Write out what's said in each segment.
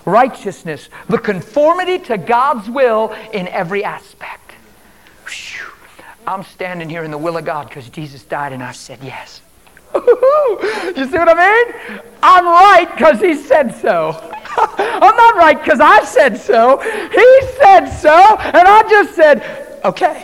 righteousness, the conformity to God's will in every aspect. Whew. I'm standing here in the will of God because Jesus died and I said yes. You see what I mean? I'm right because He said so. I'm not right because I said so. He said so, and I just said, okay.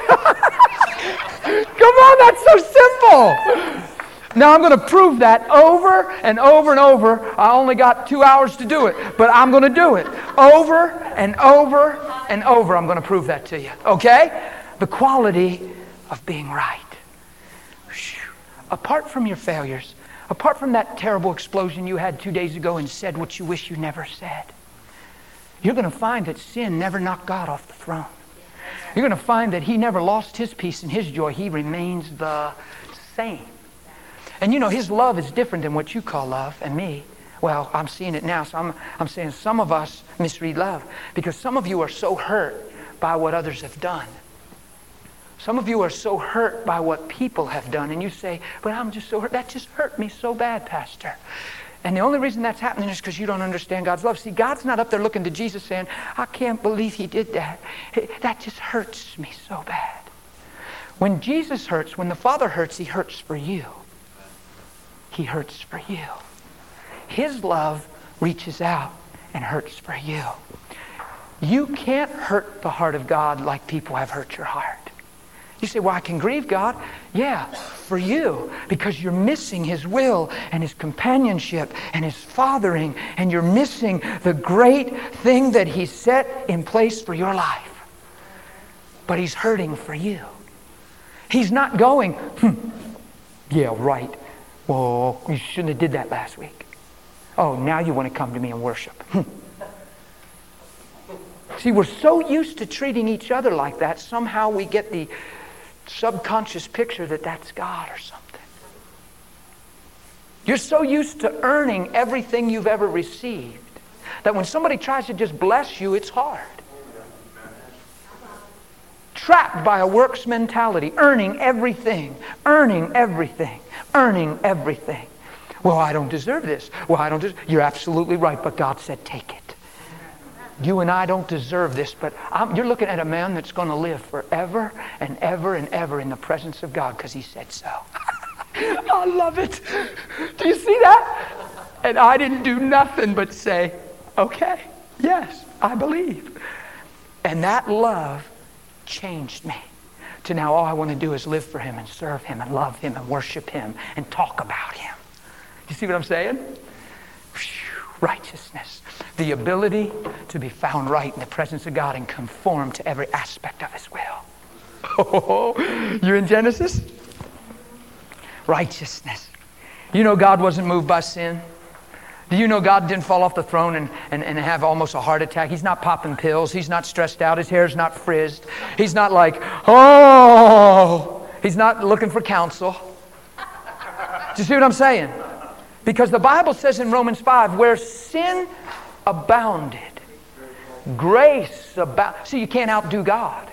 Come on, that's so simple. Now I'm going to prove that over and over and over. I only got 2 hours to do it, but I'm going to do it. Over and over and over, I'm going to prove that to you. Okay? The quality of being right. Apart from your failures, apart from that terrible explosion you had 2 days ago and said what you wish you never said, you're going to find that sin never knocked God off the throne. You're going to find that He never lost His peace and His joy. He remains the same. And you know, His love is different than what you call love and me. Well, I'm seeing it now, so I'm saying some of us misread love because some of you are so hurt by what others have done. Some of you are so hurt by what people have done, and you say, but I'm just so hurt. That just hurt me so bad, Pastor. And the only reason that's happening is because you don't understand God's love. See, God's not up there looking to Jesus saying, I can't believe He did that. That just hurts me so bad. When Jesus hurts, when the Father hurts, He hurts for you. He hurts for you. His love reaches out and hurts for you. You can't hurt the heart of God like people have hurt your heart. You say, well, I can grieve God. Yeah, for you, because you're missing His will and His companionship and His fathering, and you're missing the great thing that He set in place for your life. But He's hurting for you. He's not going, yeah, right. Well, you shouldn't have did that last week. Oh, now you want to come to me and worship. See, we're so used to treating each other like that, somehow we get the subconscious picture that that's God or something. You're so used to earning everything you've ever received that when somebody tries to just bless you, it's hard. Trapped by a works mentality, earning everything, earning everything, earning everything. Well, I don't deserve this. Well, I don't deserve. You're absolutely right, but God said take it. You and I don't deserve this, but you're looking at a man that's going to live forever and ever and ever in the presence of God because He said so. I love it. Do you see that? And I didn't do nothing but say, okay, yes, I believe. And that love changed me to now all I want to do is live for Him and serve Him and love Him and worship Him and talk about Him. You see what I'm saying? Righteousness. The ability to be found right in the presence of God and conform to every aspect of His will. Oh, you're in Genesis? Righteousness. You know God wasn't moved by sin. Do you know God didn't fall off the throne and have almost a heart attack? He's not popping pills. He's not stressed out. His hair's not frizzed. He's not like, oh. He's not looking for counsel. Do you see what I'm saying? Because the Bible says in Romans 5, where sin abounded, grace abounded. See, you can't outdo God.